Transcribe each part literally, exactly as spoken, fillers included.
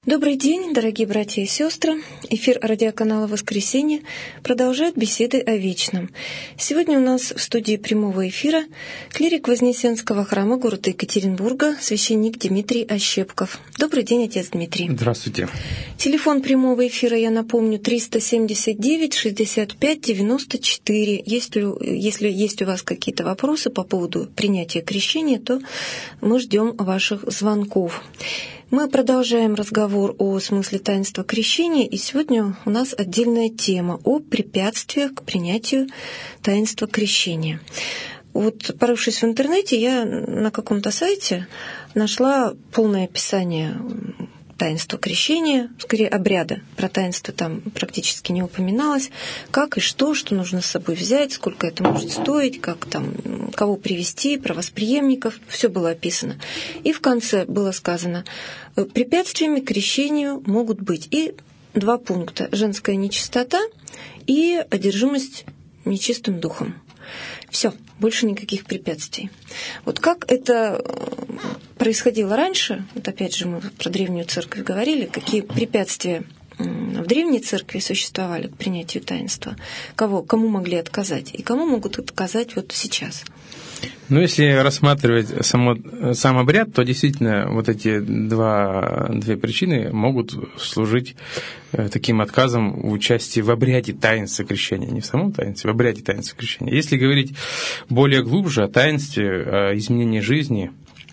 Добрый день, дорогие братья и сестры. Эфир радиоканала «Воскресенье» продолжает беседы о вечном. Сегодня у нас в студии прямого эфира клирик Вознесенского храма города Екатеринбурга, священник Дмитрий Ощепков. Добрый день, отец Дмитрий. Здравствуйте. Телефон прямого эфира, я напомню, триста семьдесят девять шестьдесят пять девяносто четыре. Если, если есть у вас какие-то вопросы по поводу принятия крещения, то мы ждем ваших звонков. Мы продолжаем разговор о смысле таинства крещения, и сегодня у нас отдельная тема о препятствиях к принятию таинства крещения. Вот, порывшись в интернете, я на каком-то сайте нашла полное описание таинства крещения, скорее обряда. Про таинство там практически не упоминалось. Как и что, что нужно с собой взять, сколько это может стоить, как там, кого привести, про восприемников. Все было описано. И в конце было сказано, препятствиями к крещению могут быть и два пункта. Женская нечистота и одержимость нечистым духом. Все, больше никаких препятствий. Вот как это происходило раньше, вот опять же мы про древнюю церковь говорили, какие препятствия в древней церкви существовали к принятию таинства, кого, кому могли отказать и кому могут отказать вот сейчас. Ну, если рассматривать само, сам обряд, то действительно вот эти два, две причины могут служить таким отказом в участии в обряде таинства крещения. Не в самом таинстве, в обряде таинства крещения. Если говорить более глубже о таинстве, о изменении жизни,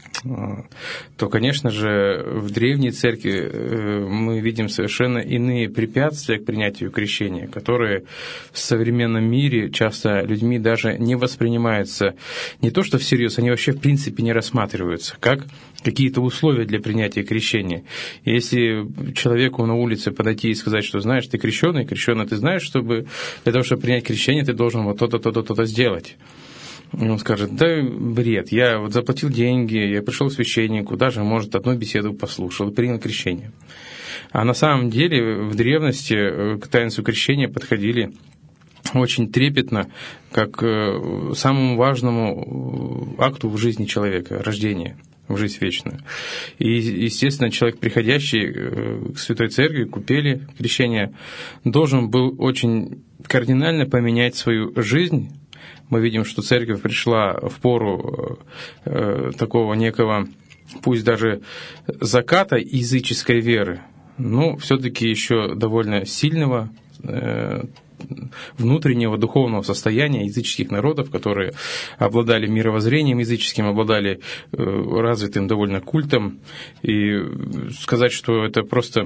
то, конечно же, в древней церкви мы видим совершенно иные препятствия к принятию крещения, которые в современном мире часто людьми даже не воспринимаются не то что всерьез, они вообще в принципе не рассматриваются как какие-то условия для принятия крещения. Если человеку на улице подойти и сказать, что знаешь, ты крещеный, крещеный, ты знаешь, чтобы для того, чтобы принять крещение, ты должен вот то-то, то-то, то-то сделать. И он скажет, да бред, я вот заплатил деньги, я пришел к священнику, даже, может, одну беседу послушал и принял крещение. А на самом деле в древности к таинству крещения подходили очень трепетно, как к самому важному акту в жизни человека, рождение в жизнь вечную. И, естественно, человек, приходящий к Святой Церкви, к купели крещения, должен был очень кардинально поменять свою жизнь. Мы видим, что церковь пришла в пору э, такого некого, пусть даже заката языческой веры, но все-таки еще довольно сильного э, внутреннего духовного состояния языческих народов, которые обладали мировоззрением языческим, обладали э, развитым довольно культом. И сказать, что это просто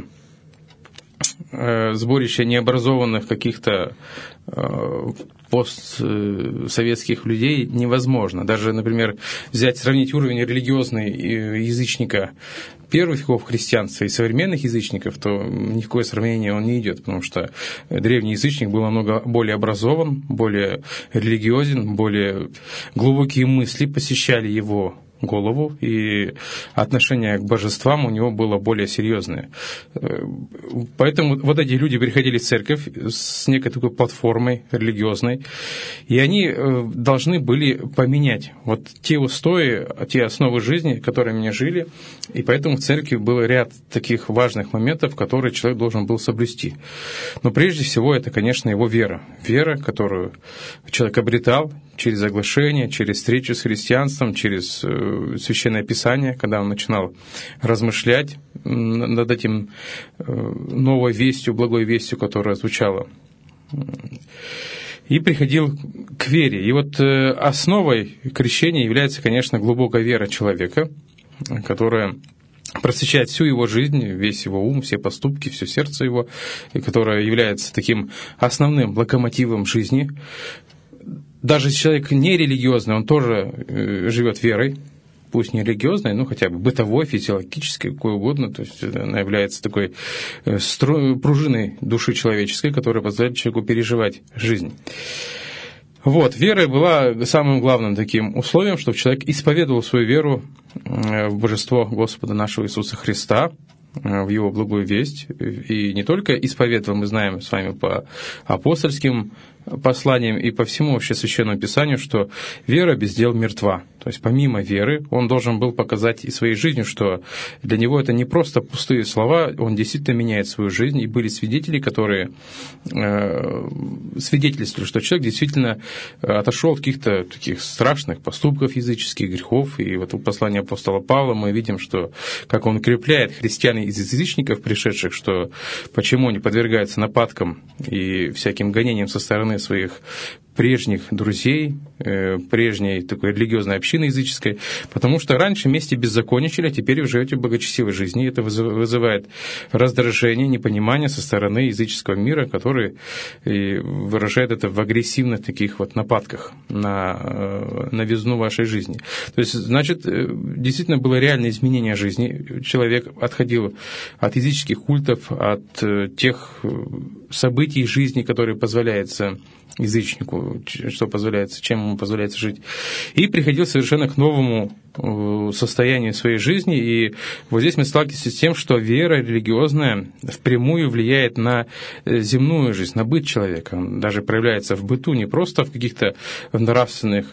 э, сборище необразованных каких-то э, постсоветских людей невозможно. Даже, например, взять, сравнить уровень религиозный язычника первых веков христианства и современных язычников, то ни в какое сравнение он не идет, потому что древний язычник был намного более образован, более религиозен, более глубокие мысли посещали его голову, и отношение к божествам у него было более серьезное. Поэтому вот эти люди приходили в церковь с некой такой платформой религиозной, и они должны были поменять вот те устои, те основы жизни, которыми они жили, и поэтому в церкви был ряд таких важных моментов, которые человек должен был соблюсти. Но прежде всего это, конечно, его вера. Вера, которую человек обретал через оглашение, через встречу с христианством, через Священное Писание, когда он начинал размышлять над этим новой вестью, благой вестью, которая звучала, и приходил к вере. И вот основой крещения является, конечно, глубокая вера человека, которая просвещает всю его жизнь, весь его ум, все поступки, все сердце его, которое является таким основным локомотивом жизни. Даже человек нерелигиозный, он тоже живет верой, пусть не религиозной, но хотя бы бытовой, физиологической, какой угодно. То есть она является такой пружиной души человеческой, которая позволяет человеку переживать жизнь. Вот, вера была самым главным таким условием, чтобы человек исповедовал свою веру в божество Господа нашего Иисуса Христа, в Его благую весть. И не только исповедовал, мы знаем с вами по апостольским посланиям и по всему вообще Священному Писанию, что вера без дел мертва. То есть помимо веры он должен был показать и своей жизнью, что для него это не просто пустые слова, он действительно меняет свою жизнь. И были свидетели, которые э, свидетельствовали, что человек действительно отошел от каких-то таких страшных поступков языческих, грехов. И вот в послании апостола Павла мы видим, что как он укрепляет христиан из язычников пришедших, что почему они подвергаются нападкам и всяким гонениям со стороны своих прежних друзей, прежней такой религиозной общины языческой, потому что раньше вместе беззаконничали, а теперь вы живете в благочестивой жизни, и это вызывает раздражение, непонимание со стороны языческого мира, который выражает это в агрессивных таких вот нападках на новизну вашей жизни. То есть, значит, действительно было реальное изменение жизни. Человек отходил от языческих культов, от тех событий жизни, которые позволяются язычнику, что позволяется, чем ему позволяется жить, и приходил совершенно к новому состоянию своей жизни. И вот здесь мы сталкиваемся с тем, что вера религиозная впрямую влияет на земную жизнь, на быт человека. Он даже проявляется в быту, не просто в каких-то нравственных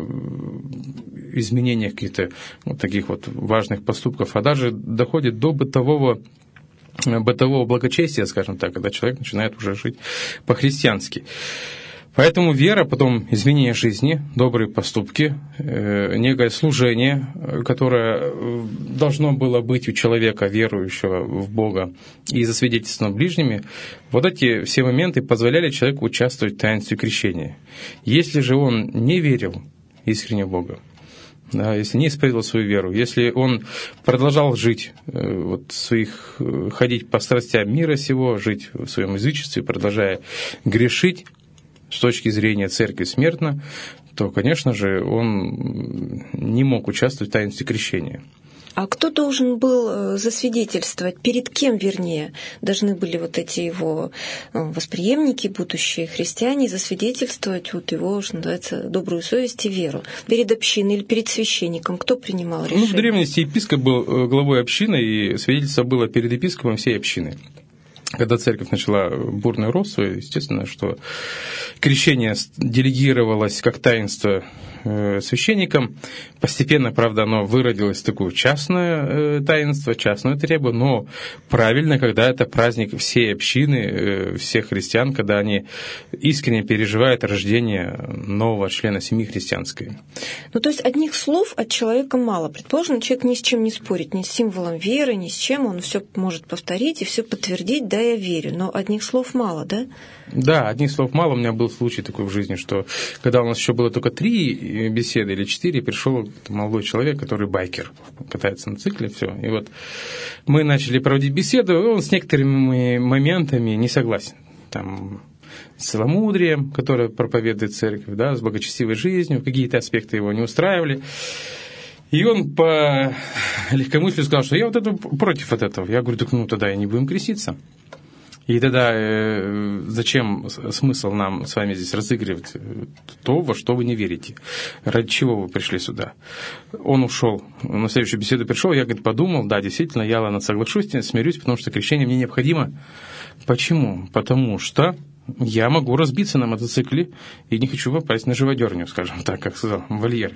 изменениях, каких-то вот таких вот важных поступков, а даже доходит до бытового бытового благочестия, скажем так, когда человек начинает уже жить по-христиански. Поэтому вера, потом изменение жизни, добрые поступки, некое служение, которое должно было быть у человека, верующего в Бога, и засвидетельствовано ближними, вот эти все моменты позволяли человеку участвовать в таинстве крещения. Если же он не верил искренне в Бога, да, если не исповедовал свою веру, если он продолжал жить, вот, своих, ходить по страстям мира сего, жить в своем язычестве, продолжая грешить, с точки зрения церкви смертно, то, конечно же, он не мог участвовать в таинстве крещения. А кто должен был засвидетельствовать? Перед кем, вернее, должны были вот эти его восприемники, будущие христиане, засвидетельствовать вот его, что называется, добрую совесть и веру? Перед общиной или перед священником? Кто принимал решение? Ну, в древности епископ был главой общины, и свидетельство было перед епископом всей общины. Когда церковь начала бурный рост свой, естественно, что крещение делегировалось как таинство священникам. Постепенно, правда, оно выродилось в такое частное таинство, частную требу, но правильно, когда это праздник всей общины, всех христиан, когда они искренне переживают рождение нового члена семьи христианской. Ну, то есть одних слов от человека мало. Предположим, человек ни с чем не спорит, ни с символом веры, ни с чем, он все может повторить и все подтвердить, да, я верю, но одних слов мало, да? Да, одних слов мало. У меня был случай такой в жизни, что когда у нас еще было только три беседы или четыре, пришел молодой человек, который байкер, катается на цикле, все. И вот мы начали проводить беседу, и он с некоторыми моментами не согласен. Там с целомудрием, которое проповедует церковь, да, с благочестивой жизнью, какие-то аспекты его не устраивали. И он по легкомыслию сказал, что я вот это против от этого. Я говорю, так ну тогда и не будем креститься. И тогда э, зачем смысл нам с вами здесь разыгрывать то, во что вы не верите? Ради чего вы пришли сюда? Он ушел. На следующую беседу пришел, я, говорит, подумал, да, действительно, я, ладно, соглашусь, смирюсь, потому что крещение мне необходимо. Почему? Потому что я могу разбиться на мотоцикле и не хочу попасть на живодерню, скажем так, как сказал Вольер.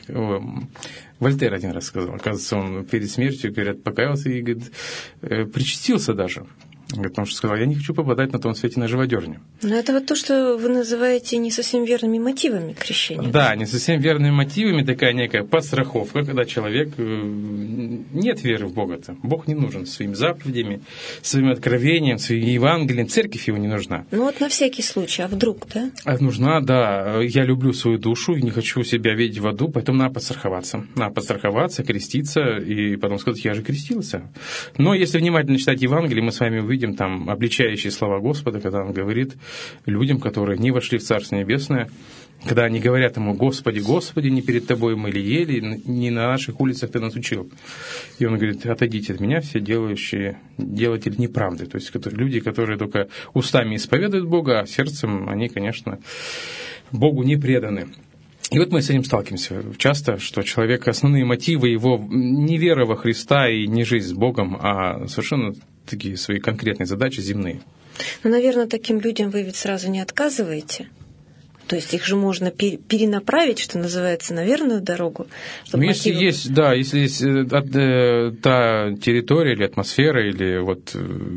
Вольтер один раз сказал. Оказывается, он перед смертью, говорят, покаялся и, говорит, причастился даже. Потому что сказал, я не хочу попадать на том свете на живодерню. Но это вот то, что вы называете не совсем верными мотивами крещения. Да, не совсем верными мотивами, такая некая подстраховка, когда человек... Нет веры в Бога-то. Бог не нужен своими заповедями, своим откровением, своим Евангелием. Церковь его не нужна. Ну вот на всякий случай, а вдруг, да? А нужна, да. Я люблю свою душу и не хочу себя видеть в аду, поэтому надо подстраховаться. Надо подстраховаться, креститься и потом сказать, я же крестился. Но если внимательно читать Евангелие, мы с вами увидим, видим там обличающие слова Господа, когда Он говорит людям, которые не вошли в Царство Небесное, когда они говорят Ему, Господи, Господи, не перед Тобой мы ли ели, не на наших улицах Ты нас учил. И Он говорит, отойдите от меня, все делающие, делатели неправды. То есть люди, которые только устами исповедуют Бога, а сердцем они, конечно, Богу не преданы. И вот мы с этим сталкиваемся часто, что человек, основные мотивы его не вера во Христа и не жизнь с Богом, а совершенно такие свои конкретные задачи земные. Ну, наверное, таким людям вы ведь сразу не отказываете. То есть их же можно перенаправить, что называется, на верную дорогу. Ну, если мотивы... есть, да, если есть э, та территория или атмосфера, или вот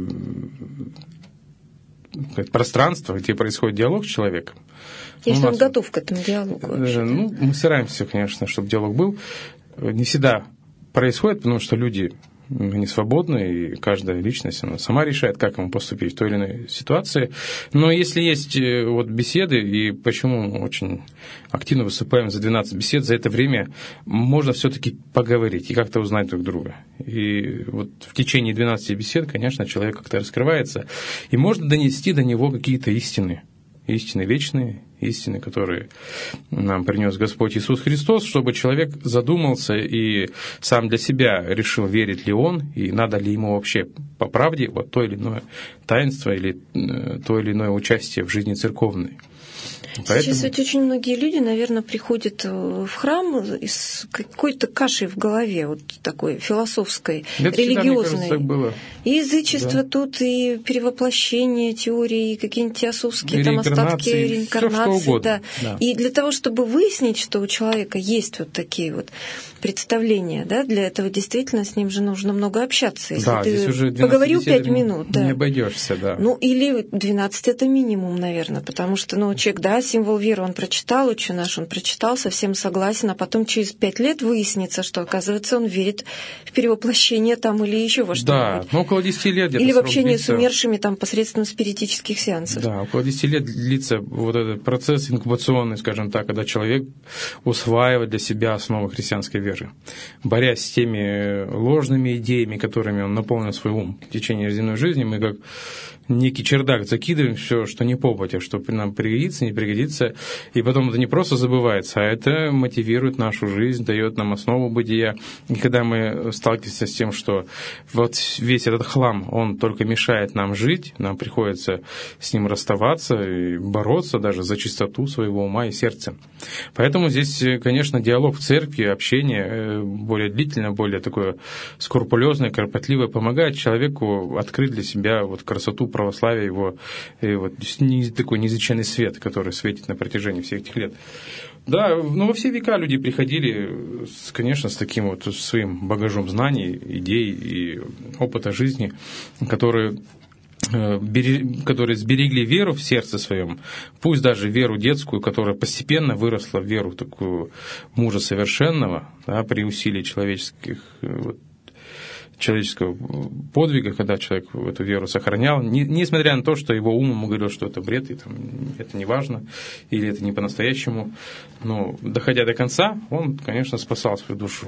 э, пространство, где происходит диалог с человеком. Если ну, он нас, готов к этому диалогу вообще. Э, ну, мы стараемся, конечно, чтобы диалог был. Не всегда происходит, потому что люди... они свободны, и каждая личность она сама решает, как ему поступить в той или иной ситуации. Но если есть вот беседы, и почему мы очень активно выступаем за двенадцать бесед, за это время можно все-таки поговорить и как-то узнать друг друга. И вот в течение двенадцати бесед, конечно, человек как-то раскрывается, и можно донести до него какие-то истины. Истины вечные, истины, которые нам принес Господь Иисус Христос, чтобы человек задумался и сам для себя решил, верит ли он, и надо ли ему вообще по правде вот то или иное таинство или то или иное участие в жизни церковной. Поэтому... Сейчас ведь очень многие люди, наверное, приходят в храм с какой-то кашей в голове, вот такой философской, это религиозной. Всегда, мне кажется, так было. И язычество да. тут, и перевоплощение теории, и какие-нибудь теософские там остатки реинкарнации. Да. Да. И для того, чтобы выяснить, что у человека есть вот такие вот представления, да, для этого действительно с ним же нужно много общаться. Если да, ты здесь уже поговорил пять минут, не да. обойдешься, да. Ну, или двенадцать это минимум, наверное, потому что, ну, человек, да, символ веры он прочитал, «Отче наш» он прочитал, совсем согласен, а потом через пять лет выяснится, что, оказывается, он верит в перевоплощение там или еще во что-нибудь. Да, ну, около десяти лет где-то. Или в общении длится... с умершими там посредством спиритических сеансов. Да, около десяти лет длится вот этот процесс инкубационный, скажем так, когда человек усваивает для себя основы христианской веры, борясь с теми ложными идеями, которыми он наполнил свой ум в течение земной жизни. Мы как некий чердак закидываем все, что не попадя, что нам пригодится, не пригодится, и потом это не просто забывается, а это мотивирует нашу жизнь, дает нам основу бытия. И когда мы сталкиваемся с тем, что вот весь этот хлам, он только мешает нам жить, нам приходится с ним расставаться и бороться даже за чистоту своего ума и сердца. Поэтому здесь, конечно, диалог в церкви, общение более длительное, более такое скрупулезное, кропотливое, помогает человеку открыть для себя вот красоту православия, его и вот такой неизреченный свет, который светит на протяжении всех этих лет. Да, но во все века люди приходили, конечно, с таким вот своим багажом знаний, идей и опыта жизни, которые которые сберегли веру в сердце своем, пусть даже веру детскую, которая постепенно выросла в веру такую мужа совершенного, да, при усилии человеческих вот, человеческого подвига, когда человек эту веру сохранял, не, несмотря на то, что его ум ему говорил, что это бред, и там, это не важно, или это не по-настоящему, но доходя до конца, он, конечно, спасал свою душу.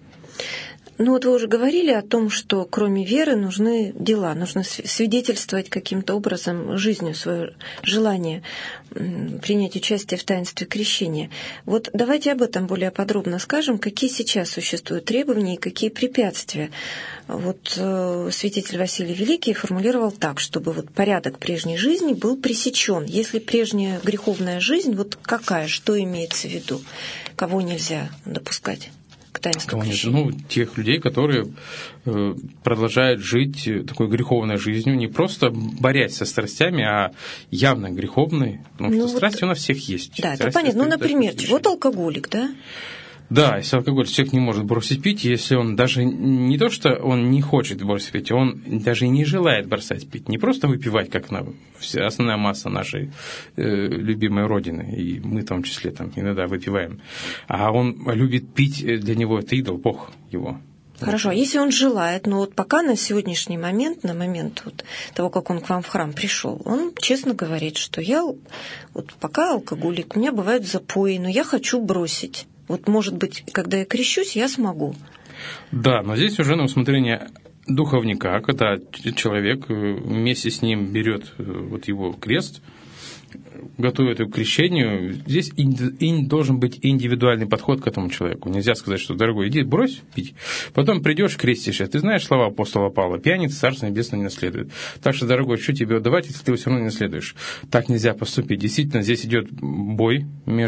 Ну вот вы уже говорили о том, что кроме веры нужны дела, нужно свидетельствовать каким-то образом жизнью свое желание принять участие в таинстве крещения. Вот давайте об этом более подробно скажем, какие сейчас существуют требования и какие препятствия. Вот э, святитель Василий Великий формулировал так, чтобы вот порядок прежней жизни был пресечен. Если прежняя греховная жизнь, вот какая, что имеется в виду, кого нельзя допускать к таинству крещения? Ну, тех людей, которые э, продолжают жить такой греховной жизнью, не просто борясь со страстями, а явно греховной, потому ну что вот, страсть у нас всех есть. Да, это понятно. Ну, например, вот алкоголик, да? Да, если алкоголь человек не может бросить пить, если он даже не то, что он не хочет бросить пить, он даже и не желает бросать пить. Не просто выпивать, как на, основная масса нашей э, любимой Родины, и мы в том числе там иногда выпиваем, а он любит пить, для него это идол, Бог его. Хорошо, а если он желает, но вот пока на сегодняшний момент, на момент вот того, как он к вам в храм пришел, он честно говорит, что я вот пока алкоголик, у меня бывают запои, но я хочу бросить. Вот, может быть, когда я крещусь, я смогу. Да, но здесь уже на усмотрение духовника, когда человек вместе с ним берет вот его крест, готовит его к крещению, здесь должен быть индивидуальный подход к этому человеку. Нельзя сказать, что, дорогой, иди брось пить, потом придешь, крестишься. Ты знаешь слова апостола Павла: пьяница Царство Небесное не наследует. Так что, дорогой, что тебе отдавать, если ты его все равно не наследуешь? Так нельзя поступить. Действительно, здесь идет бой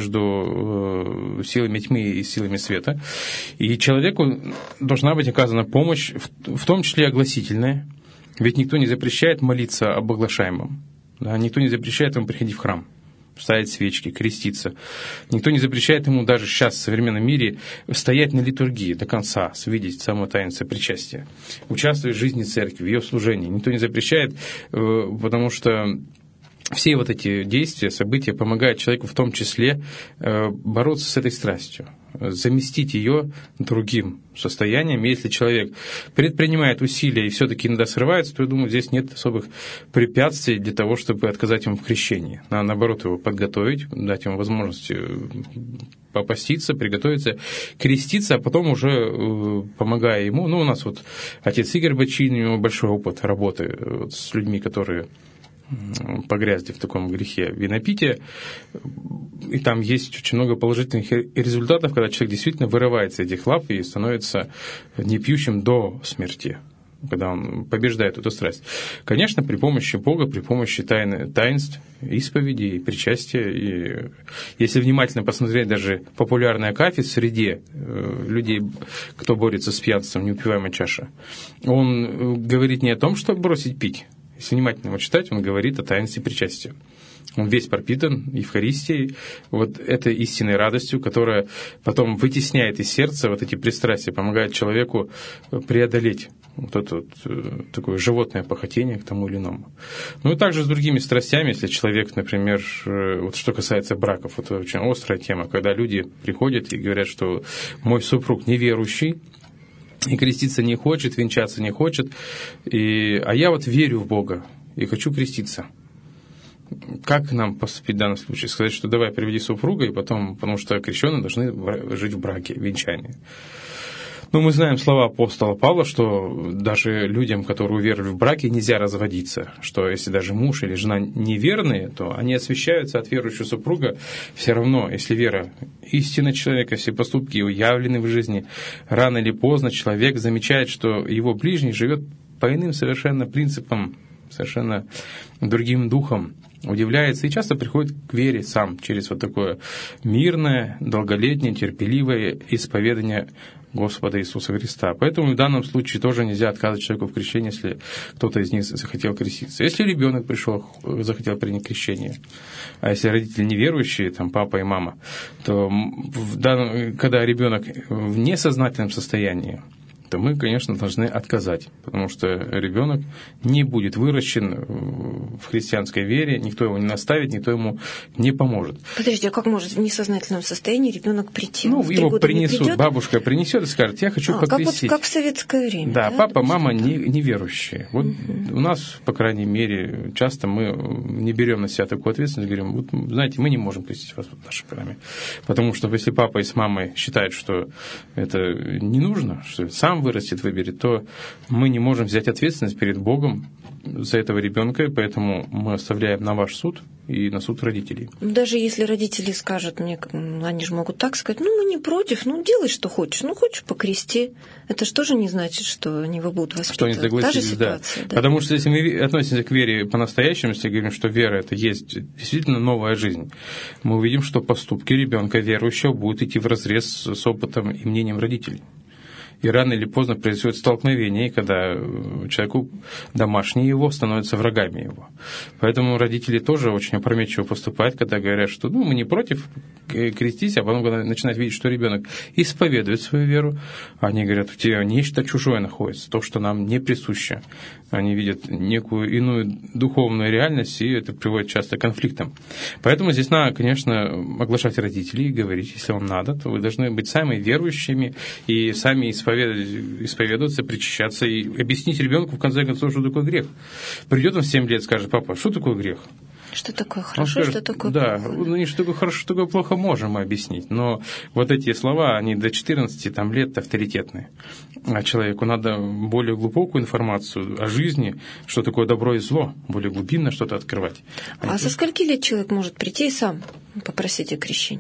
между силами тьмы и силами света. И человеку должна быть оказана помощь, в том числе огласительная. Ведь никто не запрещает молиться об оглашаемом. Да? Никто не запрещает ему приходить в храм, ставить свечки, креститься. Никто не запрещает ему даже сейчас в современном мире стоять на литургии до конца, видеть само таинство причастия, участвовать в жизни церкви, в ее служении. Никто не запрещает, потому что все вот эти действия, события помогают человеку в том числе бороться с этой страстью, заместить ее другим состоянием. Если человек предпринимает усилия и все-таки иногда срывается, то, я думаю, здесь нет особых препятствий для того, чтобы отказать ему в крещении. Надо, наоборот, его подготовить, дать ему возможность попаститься, приготовиться, креститься, а потом уже помогая ему. Ну, у нас вот отец Игорь Бачин, у него большой опыт работы вот с людьми, которые погрязли в таком грехе винопития, и там есть очень много положительных результатов, когда человек действительно вырывается из этих лап и становится непьющим до смерти, когда он побеждает эту страсть. Конечно, при помощи Бога, при помощи тайны, таинств, исповеди и причастия. И если внимательно посмотреть даже популярный акафист в среде людей, кто борется с пьянством, неупиваемая чаша, он говорит не о том, чтобы бросить пить. Если внимательно его читать, он говорит о таинстве причастия. Он весь пропитан Евхаристией, вот этой истинной радостью, которая потом вытесняет из сердца вот эти пристрастия, помогает человеку преодолеть вот это вот такое животное похотение к тому или иному. Ну и также с другими страстями, если человек, например, вот что касается браков, это очень острая тема, когда люди приходят и говорят, что мой супруг неверующий, и креститься не хочет, венчаться не хочет, и, а я вот верю в Бога и хочу креститься. Как нам поступить в данном случае? Сказать, что давай приведи супруга, и потом, потому что крещенные должны жить в браке, в венчании. Ну, мы знаем слова апостола Павла, что даже людям, которые уверовали в браке, нельзя разводиться, что если даже муж или жена неверные, то они освящаются от верующего супруга все равно, если вера истина человека, все поступки его явлены в жизни, рано или поздно человек замечает, что его ближний живет по иным совершенно принципам, совершенно другим духом, удивляется и часто приходит к вере сам через вот такое мирное, долголетнее, терпеливое исповедание Господа Иисуса Христа. Поэтому в данном случае тоже нельзя отказывать человеку в крещении, если кто-то из них захотел креститься. Если ребенок пришел, захотел принять крещение, а если родители неверующие, там папа и мама, то в данном, когда ребенок в несознательном состоянии, то мы, конечно, должны отказать, потому что ребенок не будет выращен в христианской вере, никто его не наставит, никто ему не поможет. Подожди, а как может в несознательном состоянии ребенок прийти? Ну, его принесут, бабушка принесет и скажет, я хочу а, покрестить. Как, вот, как в советское время. Да, да папа, мама не, неверующие. Вот угу. У нас, по крайней мере, часто мы не берем на себя такую ответственность, говорим, вот, знаете, мы не можем крестить вас в нашей храме, потому что если папа и с мамой считают, что это не нужно, что сам вырастет, выберет, то мы не можем взять ответственность перед Богом за этого ребенка, поэтому мы оставляем на ваш суд и на суд родителей. Даже если родители скажут мне, они же могут так сказать, ну, мы не против, ну, делай, что хочешь, ну, хочешь покрести. Это же тоже не значит, что они его будут воспитывать. Что они согласились, да. да. Потому что если мы относимся к вере по-настоящему, если говорим, что вера – это есть действительно новая жизнь, мы увидим, что поступки ребенка верующего будут идти вразрез с опытом и мнением родителей. И рано или поздно происходит столкновение, когда человеку домашние его становятся врагами его. Поэтому родители тоже очень опрометчиво поступают, когда говорят, что ну, мы не против крестить, а потом, когда начинают видеть, что ребенок исповедует свою веру, они говорят, у тебя нечто чужое находится, то, что нам не присуще. Они видят некую иную духовную реальность, и это приводит часто к конфликтам. Поэтому здесь надо, конечно, оглашать родителей и говорить, если вам надо, то вы должны быть сами верующими и сами исповедоваться, причащаться и объяснить ребенку, в конце концов, что такое грех. Придет он в семь лет, скажет, папа, что такое грех? Что такое хорошо, скажет, что такое да, плохо? Да, ну не что такое хорошо, что такое плохо, можем мы объяснить. Но вот эти слова, они до четырнадцати там, лет авторитетные. А человеку надо более глубокую информацию о жизни, что такое добро и зло, более глубинно что-то открывать. А, а со скольки лет человек может прийти и сам попросить о крещении?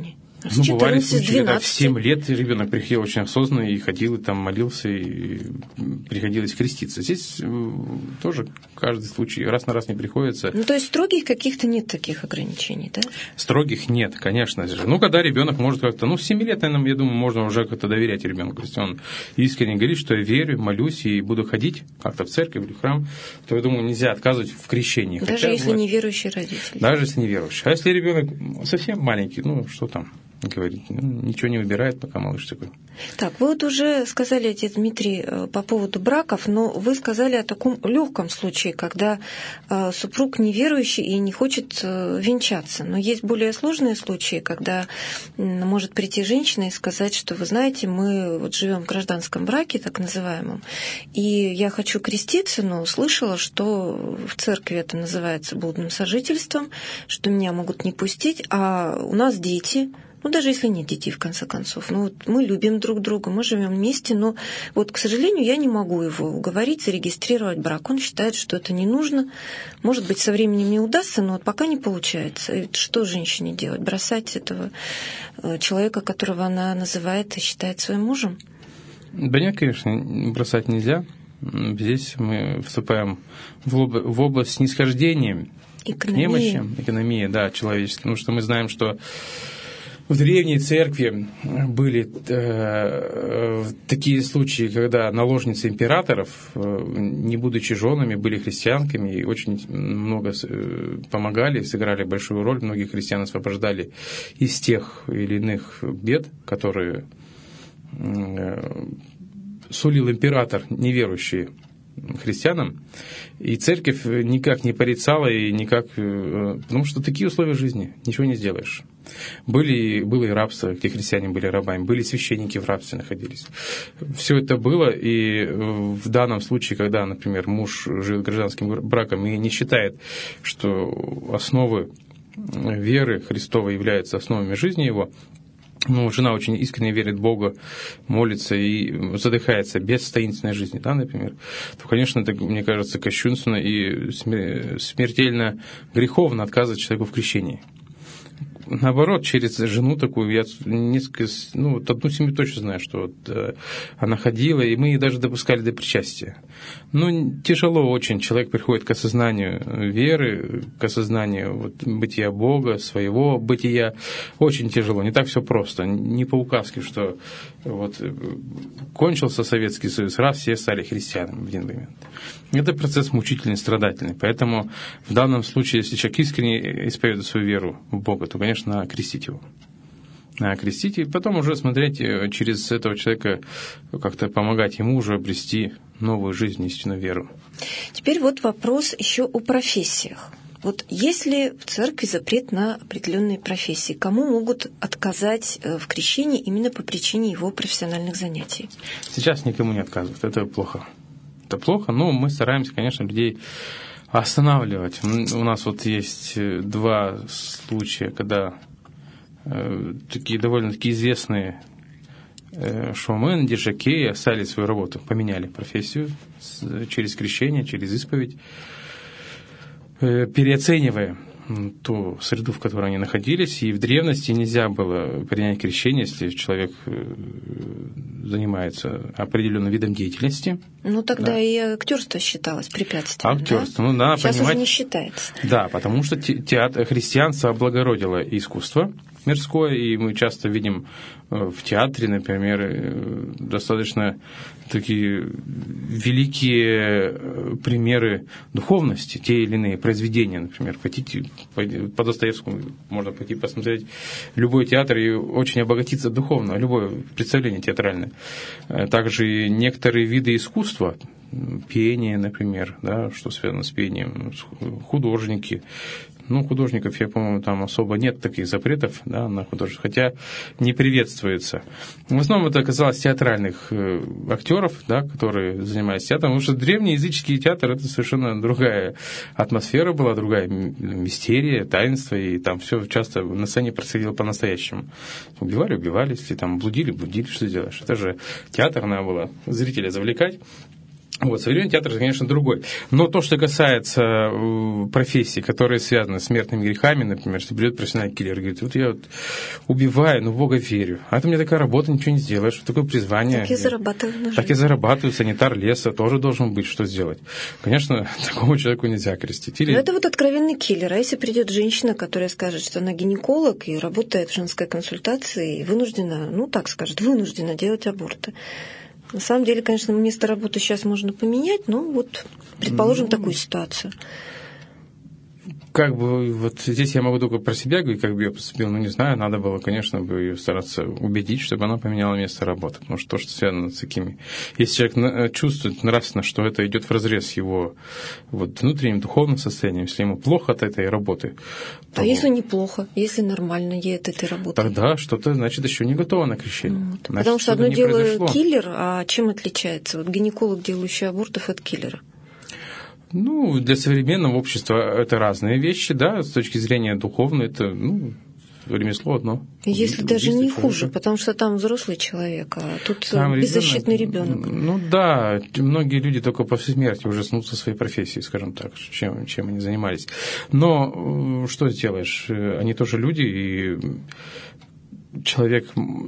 С ну, бывали случаи, двенадцати. когда в семь лет ребенок приходил очень осознанно и ходил, и там молился, и приходилось креститься. Здесь тоже каждый случай раз на раз не приходится. Ну, то есть строгих каких-то нет таких ограничений, да? Строгих нет, конечно же. Ну, когда ребенок может как-то, ну, в семь лет, наверное, я думаю, можно уже как-то доверять ребенку. Если он искренне говорит, что я верю, молюсь и буду ходить как-то в церковь или в храм, то, я думаю, нельзя отказывать в крещении. Даже Хотя, если вот, неверующий родитель. Даже если неверующий. А если ребенок совсем маленький, ну, что там говорить, ну, ничего не выбирает, пока малыш такой. Так, вы вот уже сказали, отец Дмитрий, по поводу браков, но вы сказали о таком легком случае, когда супруг неверующий и не хочет венчаться. Но есть более сложные случаи, когда может прийти женщина и сказать, что вы знаете, мы вот живем в гражданском браке, так называемом, и я хочу креститься, но услышала, что в церкви это называется блудным сожительством, что меня могут не пустить, а у нас дети. Ну, даже если нет детей, в конце концов. Ну, вот мы любим друг друга, мы живем вместе, но вот, к сожалению, я не могу его уговорить зарегистрировать брак. Он считает, что это не нужно. Может быть, со временем не удастся, но вот пока не получается. И что женщине делать? Бросать этого человека, которого она называет и считает своим мужем? Да нет, конечно, бросать нельзя. Здесь мы вступаем в, об... в область снисхождения к немощам, экономии, да, человеческой. Потому что мы знаем, что в древней церкви были э, такие случаи, когда наложницы императоров, э, не будучи женами, были христианками и очень много помогали, сыграли большую роль. Многих христиан освобождали из тех или иных бед, которые э, сулил император, неверующие христианам, и церковь никак не порицала, и никак, потому что такие условия жизни, ничего не сделаешь. Были, было и рабство, где христиане были рабами, были священники в рабстве находились. Все это было, и в данном случае, когда, например, муж живет гражданским браком и не считает, что основы веры Христовой являются основами жизни его, ну, жена очень искренне верит в Бога, молится и задыхается без таинственной жизни, да, например, то, конечно, это, мне кажется, кощунственно и смертельно греховно отказывать человеку в крещении. Наоборот, через жену такую, я несколько, ну, вот одну семью точно знаю, что вот, э, она ходила, и мы ее даже допускали до причастия. Ну, тяжело очень, человек приходит к осознанию веры, к осознанию вот, бытия Бога, своего бытия. Очень тяжело, не так все просто, не по указке, что вот, кончился Советский Союз, раз все стали христианами в один момент. Это процесс мучительный, страдательный, поэтому в данном случае, если человек искренне исповедует свою веру в Бога, то, конечно, надо крестить его. Надо крестить, и потом уже смотреть через этого человека, как-то помогать ему уже обрести новую жизнь, истинную веру. Теперь вот вопрос еще о профессиях. Вот если в церкви запрет на определенные профессии, кому могут отказать в крещении именно по причине его профессиональных занятий? Сейчас никому не отказывают, это плохо. Это плохо, но мы стараемся, конечно, людей останавливать. У нас вот есть два случая, когда э, такие довольно-таки известные э, шоумены, диджеки оставили свою работу, поменяли профессию с, через крещение, через исповедь, э, переоценивая ту среду, в которой они находились. И в древности нельзя было принять крещение, если человек занимается определенным видом деятельности. Ну, тогда да. И актерство считалось препятствием. Актерство, да? ну да, сейчас понимать. Уже не считается. Да, потому что театр, христианство облагородило искусство мирское, и мы часто видим в театре, например, достаточно такие великие примеры духовности, те или иные произведения, например, хотите, по Достоевскому можно пойти посмотреть любой театр и очень обогатиться духовно, любое представление театральное. Также и некоторые виды искусства, пение, например, да, что связано с пением, художники. Ну, художников, я, по-моему, там особо нет таких запретов, да, на художников, хотя не приветствуется. В основном это оказалось театральных э, актеров, да, которые занимались театром, потому что древний языческий театр — это совершенно другая атмосфера была, другая мистерия, таинство, и там все часто на сцене происходило по-настоящему. Убивали, убивались, если там блудили, блудили, что делаешь? Это же театр, надо было зрителя завлекать. Вот, современный театр, конечно, другой. Но то, что касается профессий, которые связаны с смертными грехами, например, что придет профессиональный киллер и говорит, вот я вот убиваю, но в Бога верю. А это у меня такая работа, ничего не сделаешь, что такое призвание. Так и зарабатываю на жизнь. Так и зарабатываю, санитар леса тоже должен быть, что сделать. Конечно, такому человеку нельзя крестить. Или... Но это вот откровенный киллер. А если придет женщина, которая скажет, что она гинеколог и работает в женской консультации, и вынуждена, ну так скажет, вынуждена делать аборты. На самом деле, конечно, место работы сейчас можно поменять, но вот предположим ну, такую ситуацию. Как бы вот здесь я могу только про себя говорить, как бы я поступил, ну не знаю, надо было, конечно, бы ее стараться убедить, чтобы она поменяла место работы, потому что то, что связано с такими... Если человек чувствует нравственно, что это идет вразрез с его вот, внутренним духовным состоянием, если ему плохо от этой работы... То... А если неплохо, если нормально ей от этой работы? Тогда что-то, значит, еще не готово на крещение. Вот. Значит, потому что одно дело произошло. Киллер, а чем отличается? Вот гинеколог, делающий абортов, от киллера? Ну, для современного общества это разные вещи, да, с точки зрения духовной, это, ну, ремесло одно. Если убить, даже не хуже, человека. Потому что там взрослый человек, а тут там беззащитный ребенок. Ну да, многие люди только после смерти ужаснутся своей профессией, скажем так, чем, чем они занимались. Но что сделаешь, они тоже люди, и человек...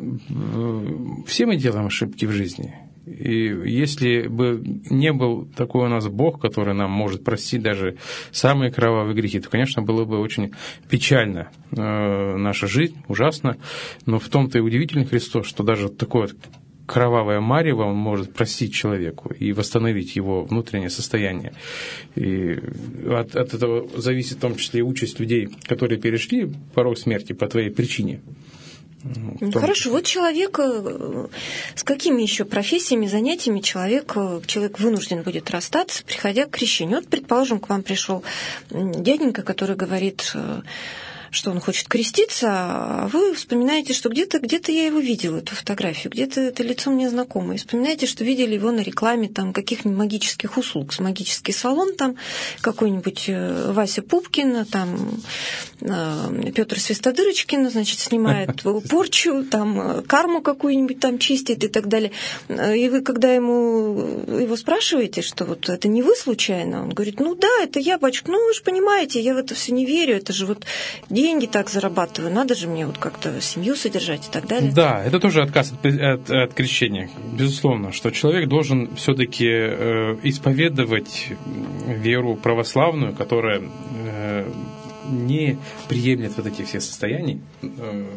Все мы делаем ошибки в жизни. И если бы не был такой у нас Бог, который нам может простить даже самые кровавые грехи, то, конечно, было бы очень печально э, наша жизнь, ужасно. Но в том-то и удивительный Христос, что даже такое кровавое марево Он может простить человеку и восстановить его внутреннее состояние. И от, от этого зависит в том числе и участь людей, которые перешли порог смерти по твоей причине. Ну, хорошо, вот человек, с какими еще профессиями, занятиями человек, человек вынужден будет расстаться, приходя к крещению. Вот, предположим, к вам пришел дяденька, который говорит, что он хочет креститься, а вы вспоминаете, что где-то где я его видела, эту фотографию, где-то это лицо мне знакомое. И вспоминаете, что видели его на рекламе там, каких-нибудь магических услуг. Магический салон, там какой-нибудь Вася Пупкин, там Петр Свистодырочкин, значит, снимает порчу, там карму какую-нибудь там чистит и так далее. И вы, когда ему его спрашиваете, что вот это не вы случайно, он говорит, ну да, это я, батюшка, ну вы же понимаете, я в это все не верю, это же вот деньги так зарабатываю, надо же мне вот как-то семью содержать и так далее. Да, это тоже отказ от, от, от крещения, безусловно, что человек должен все-таки э, исповедовать веру православную, которая э, не приемлет вот эти все состояния, э,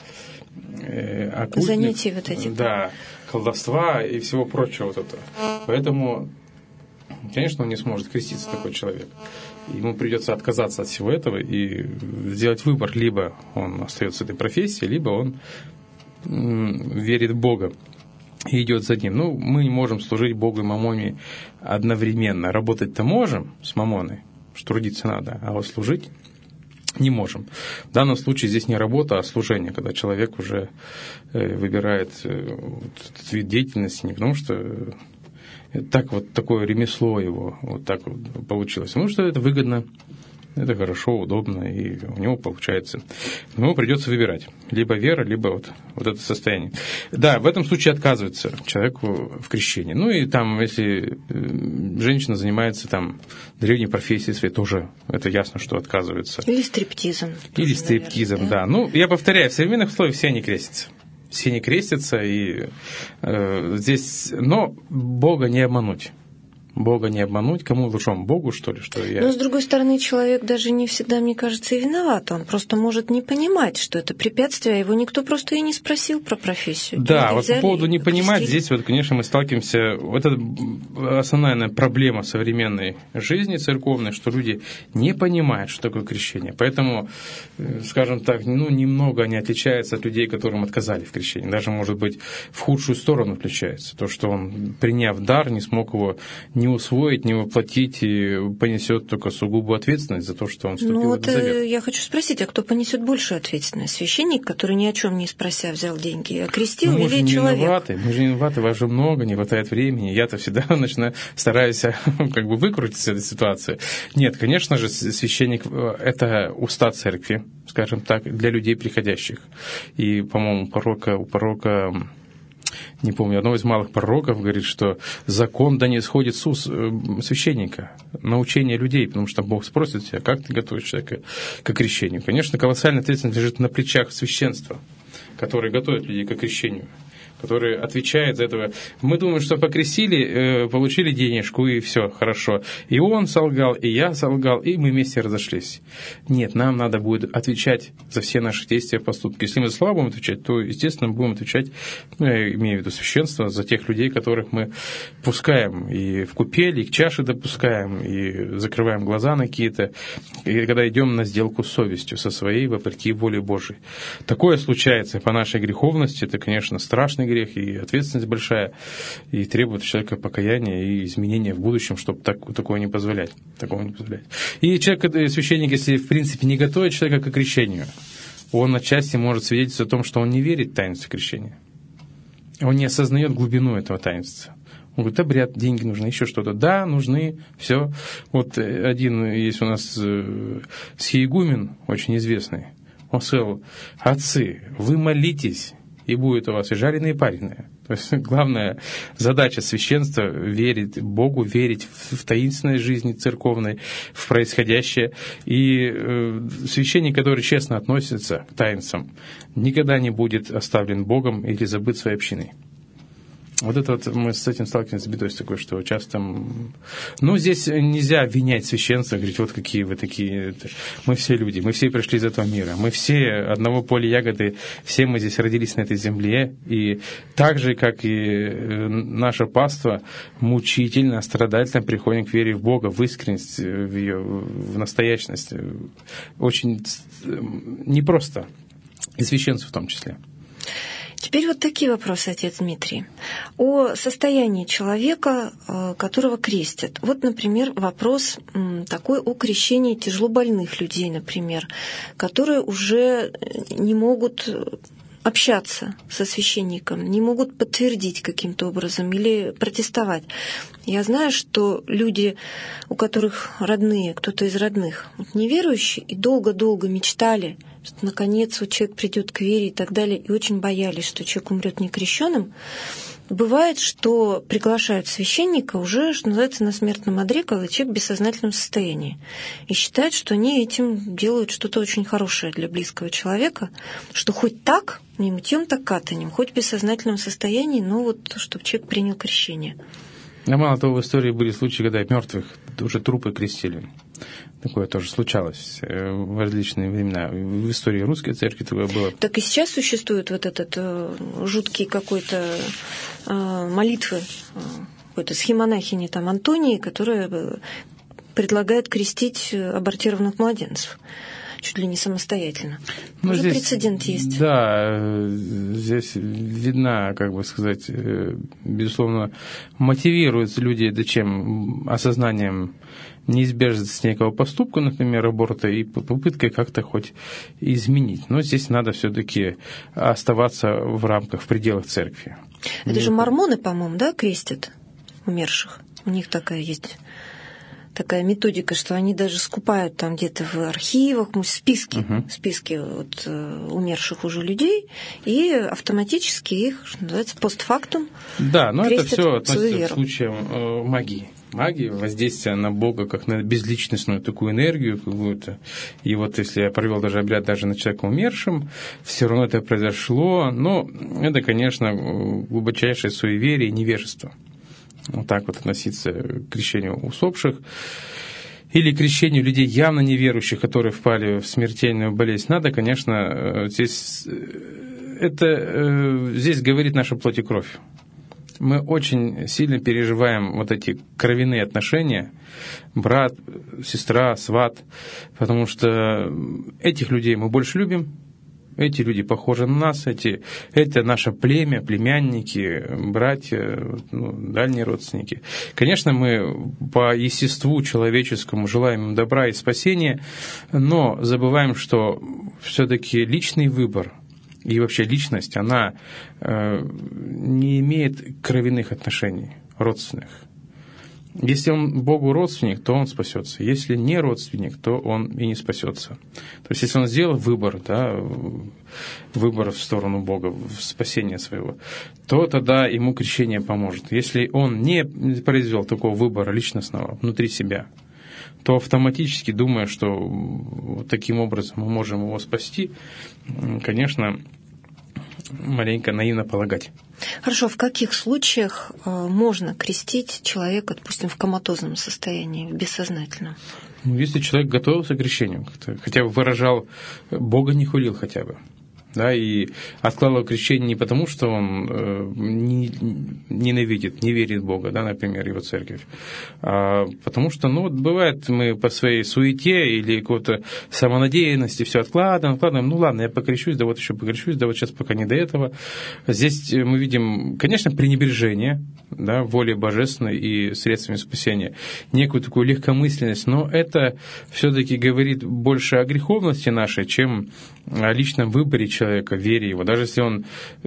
э, оккультных, занятия вот эти. Да, колдовства и всего прочего вот этого. Поэтому, конечно, он не сможет креститься, такой человек. Ему придется отказаться от всего этого и сделать выбор. Либо он остается в этой профессии, либо он верит в Бога и идет за ним. Ну, мы не можем служить Богу и мамоне одновременно. Работать-то можем с мамоной, что трудиться надо, а вот служить не можем. В данном случае здесь не работа, а служение, когда человек уже выбирает этот вид деятельности не потому, что... Так вот, такое ремесло его вот так вот получилось. Потому что это выгодно, это хорошо, удобно, и у него получается. Но ему придется выбирать. Либо вера, либо вот, вот это состояние. Да, в этом случае отказывается человеку в крещении. Ну и там, если женщина занимается там древней профессией своей, тоже это ясно, что отказывается. Или стриптизом. Или тоже, стриптизом, наверное, да? да. Ну, я повторяю, в современных условиях все они крестятся. Все не крестятся, и э, здесь... Но Бога не обмануть. Бога не обмануть. Кому лучше, Богу, что ли? Что я... Но, с другой стороны, человек даже не всегда, мне кажется, и виноват. Он просто может не понимать, что это препятствие, а его никто просто и не спросил про профессию. Да, люди вот по поводу не понимать, здесь вот, конечно, мы сталкиваемся... Вот это основная, наверное, проблема современной жизни церковной, что люди не понимают, что такое крещение. Поэтому, скажем так, ну, немного они отличаются от людей, которым отказали в крещении. Даже, может быть, в худшую сторону отличается. То, что он, приняв дар, не смог его не усвоить, не воплотить и понесет только сугубую ответственность за то, что он вступил ну, в этот завет. Я хочу спросить, а кто понесет большую ответственность? Священник, который ни о чем не спрося взял деньги, окрестил, ну, или не человек? Виноваты. Мы же не виноваты, вас же много, не хватает времени. Я-то всегда начинаю, стараюсь как бы выкрутиться из этой ситуации. Нет, конечно же, священник – это уста церкви, скажем так, для людей приходящих. И, по-моему, у пророка, у пророка не помню, одного из малых пророков говорит, что закон да не исходит с уст священника, научение людей, потому что Бог спросит тебя, как ты готовишь человека к крещению. Конечно, колоссальная ответственность лежит на плечах священства, которые готовят людей к крещению, который отвечает за это. Мы думаем, что покрестили, получили денежку, и все, хорошо. И он солгал, и я солгал, и мы вместе разошлись. Нет, нам надо будет отвечать за все наши действия, поступки. Если мы за слова будем отвечать, то, естественно, будем отвечать, ну, я имею в виду священство, за тех людей, которых мы пускаем и в купель, и к чаше допускаем, и закрываем глаза на какие-то, и когда идем на сделку с совестью, со своей, вопреки воле Божией. Такое случается по нашей греховности, это, конечно, страшный грех, грех, и ответственность большая, и требует от человека покаяния и изменения в будущем, чтобы так, такого не позволять. Такого не позволять. И человек, священник, если в принципе не готовит человека к крещению, он отчасти может свидетельствовать о том, что он не верит в таинство крещения. Он не осознает глубину этого таинства. Он говорит, обряд, деньги нужны, еще что-то. Да, нужны, все. Вот один есть у нас схиегумен, очень известный. Он сказал, отцы, вы молитесь, и будет у вас и жареное, и пареное. То есть главная задача священства — верить Богу, верить в таинственность жизни церковной, в происходящее. И э, священник, который честно относится к таинствам, никогда не будет оставлен Богом или забыт своей общиной. Вот это вот мы с этим сталкиваемся с бедой такой, что часто... Ну, здесь нельзя обвинять священство, говорить, вот какие вы такие... Мы все люди, мы все пришли из этого мира, мы все одного поля ягоды, все мы здесь родились на этой земле, и так же, как и наше паство, мучительно, страдательно приходим к вере в Бога, в искренность, в ее, в настоящность. Очень непросто, и священство в том числе. Теперь вот такие вопросы, отец Дмитрий. О состоянии человека, которого крестят. Вот, например, вопрос такой о крещении тяжелобольных людей, например, которые уже не могут общаться со священником, не могут подтвердить каким-то образом или протестовать. Я знаю, что люди, у которых родные, кто-то из родных неверующие, и долго-долго мечтали, что наконец вот человек придет к вере и так далее, и очень боялись, что человек умрет некрещенным. Бывает, что приглашают священника уже, что называется, на смертном одре, когда человек в бессознательном состоянии. И считают, что они этим делают что-то очень хорошее для близкого человека, что хоть так, не мытьем, так катанем, хоть в бессознательном состоянии, но вот чтобы человек принял крещение. А мало того, в истории были случаи, когда мертвых уже трупы крестили. Такое тоже случалось в различные времена. В истории русской церкви такое было. Так и сейчас существует вот этот э, жуткий какой-то э, молитвы, э, какой-то схемонахини там Антонии, которая предлагает крестить абортированных младенцев. Чуть ли не самостоятельно. Ну, уже здесь, прецедент есть. Да, здесь видна, как бы сказать, безусловно, мотивируются люди да чем осознанием неизбежности некого поступка, например, аборта, и попыткой как-то хоть изменить. Но здесь надо все-таки оставаться в рамках, в пределах церкви. Это же мормоны, по-моему, да, крестят умерших? У них такая есть... такая методика, что они даже скупают там где-то в архивах списки, uh-huh. списки вот, умерших уже людей, и автоматически их, что называется, постфактум. Да, но это все относится к случаям э, магии. Магии, воздействие на Бога как на безличностную такую энергию какую-то. И вот если я провел даже обряд даже на человека умершем, все равно это произошло. Но это, конечно, глубочайшее суеверие и невежество. Вот так вот относиться к крещению усопших или к крещению людей явно неверующих, которые впали в смертельную болезнь. Надо, конечно, здесь, это, здесь говорит наша плоть и кровь. Мы очень сильно переживаем вот эти кровяные отношения, брат, сестра, сват, потому что этих людей мы больше любим. Эти люди похожи на нас, эти, это наше племя, племянники, братья, ну, дальние родственники. Конечно, мы по естеству человеческому желаем им добра и спасения, но забываем, что все-таки личный выбор и вообще личность, она э, не имеет кровяных отношений, родственных. Если он Богу родственник, то он спасется. Если не родственник, то он и не спасется. То есть, если он сделал выбор, да, выбор в сторону Бога, в спасение своего, то тогда ему крещение поможет. Если он не произвел такого выбора личностного внутри себя, то автоматически, думая, что вот таким образом мы можем его спасти, конечно, маленько наивно полагать. Хорошо, в каких случаях можно крестить человека, допустим, в коматозном состоянии, в бессознательном? Если человек готовился к крещению, хотя бы выражал, Бога не хулил хотя бы, да, и откладывал крещение не потому, что он э, не, ненавидит, не верит в Бога, да, например, его церковь, а потому что, ну, вот бывает, мы по своей суете или какой-то самонадеянности все откладываем, откладываем, ну, ладно, я покрещусь, да вот еще покрещусь, да вот сейчас пока не до этого. Здесь мы видим, конечно, пренебрежение, да, волей божественной и средствами спасения, некую такую легкомысленность, но это все-таки говорит больше о греховности нашей, чем о личном выборе человека, вере его. Даже если он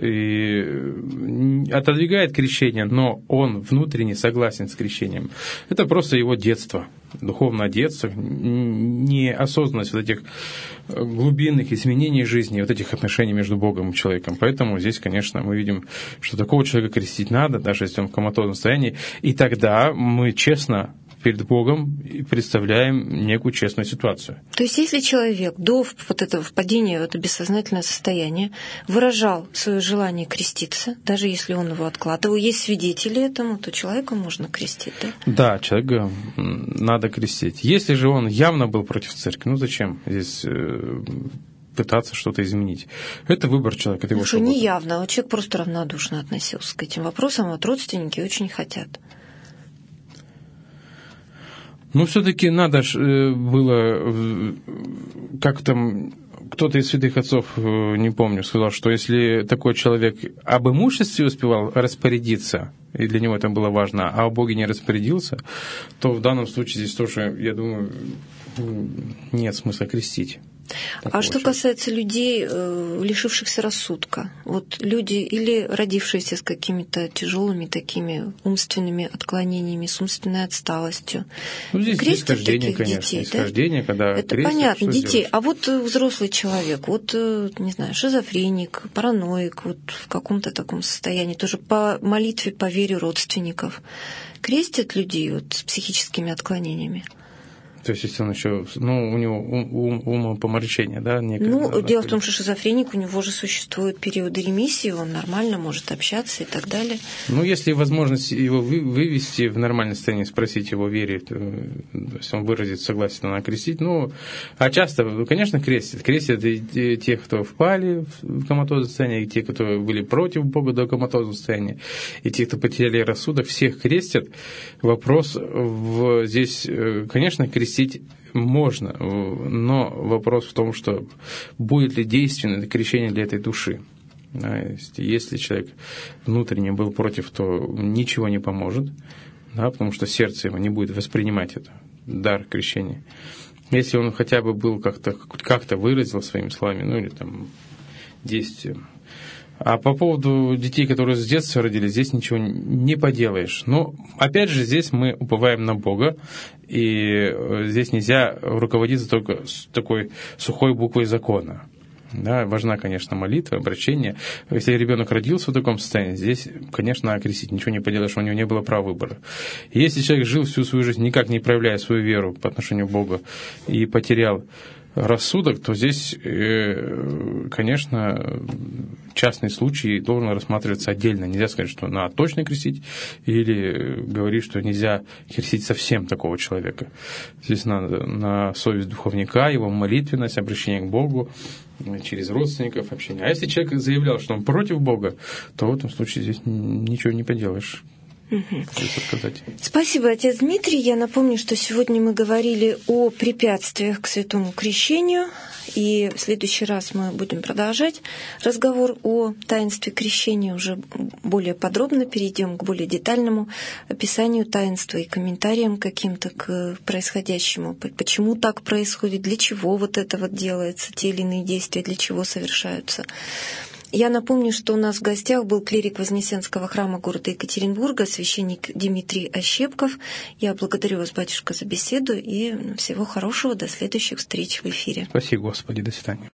и отодвигает крещение, но он внутренне согласен с крещением, это просто его детство, духовное детство, неосознанность вот этих глубинных изменений жизни, вот этих отношений между Богом и человеком. Поэтому здесь, конечно, мы видим, что такого человека крестить надо, даже если он в коматозном состоянии, и тогда мы честно перед Богом представляем некую честную ситуацию. То есть, если человек до вот этого впадения в это бессознательное состояние выражал свое желание креститься, даже если он его откладывал, есть свидетели этому, то человека можно крестить, да? Да, человека надо крестить. Если же он явно был против церкви, ну зачем здесь пытаться что-то изменить? Это выбор человека, это его свобода. Не явно, а человек просто равнодушно относился к этим вопросам, вот родственники очень хотят. Ну, все-таки надо ж было, как там, кто-то из святых отцов, не помню, сказал, что если такой человек об имуществе успевал распорядиться, и для него это было важно, а о Боге не распорядился, то в данном случае здесь тоже, я думаю, нет смысла крестить. А что касается людей, лишившихся рассудка, вот люди или родившиеся с какими-то тяжелыми такими умственными отклонениями, с умственной отсталостью, ну, здесь крестят исхождение, таких конечно, детей, исхождение, да? когда это крестят, понятно, детей. Сделаешь? А вот взрослый человек, вот, не знаю, шизофреник, параноик, вот в каком-то таком состоянии, тоже по молитве, по вере родственников, крестят людей вот с психическими отклонениями? То есть, если он еще, ну, у него ум, ум, умопомрачение, да? Некое, ну, да, дело в том, что шизофреник, у него же существуют периоды ремиссии, он нормально может общаться и так далее. Ну, если возможность его вы, вывести в нормальное состояние, спросить его вере, то, если он выразит согласие на крестить, ну, а часто, конечно, крестят. Крестят и те, кто впали в коматозное состояние, и те, кто были против Бога до коматозного состояния, и те, кто потеряли рассудок, всех крестят. Вопрос в, здесь, конечно, крестить можно, но вопрос в том, что будет ли действенное крещение для этой души. Да, если человек внутренне был против, то ничего не поможет, да, потому что сердце его не будет воспринимать это, дар крещения. Если он хотя бы был как-то, как-то выразил своими словами, ну или там действием. А по поводу детей, которые с детства родились, здесь ничего не поделаешь. Но, опять же, здесь мы уповаем на Бога, и здесь нельзя руководиться только с такой сухой буквой закона. Да, важна, конечно, молитва, обращение. Если ребенок родился в таком состоянии, здесь, конечно, окрестить, ничего не поделаешь, у него не было права выбора. И если человек жил всю свою жизнь, никак не проявляя свою веру по отношению к Богу, и потерял рассудок, то здесь, конечно, частный случай должен рассматриваться отдельно. Нельзя сказать, что надо точно крестить, или говорить, что нельзя крестить совсем такого человека. Здесь надо на совесть духовника, его молитвенность, обращение к Богу, через родственников, общение. А если человек заявлял, что он против Бога, то в этом случае здесь ничего не поделаешь. Угу. Спасибо, отец Дмитрий. Я напомню, что сегодня мы говорили о препятствиях к святому крещению, и в следующий раз мы будем продолжать разговор о таинстве крещения, уже более подробно перейдем к более детальному описанию таинства и комментариям каким-то к происходящему, почему так происходит, для чего вот это вот делается, те или иные действия, для чего совершаются. Я напомню, что у нас в гостях был клирик Вознесенского храма города Екатеринбурга, священник Дмитрий Ощепков. Я благодарю вас, батюшка, за беседу и всего хорошего. До следующих встреч в эфире. Спаси Господи. До свидания.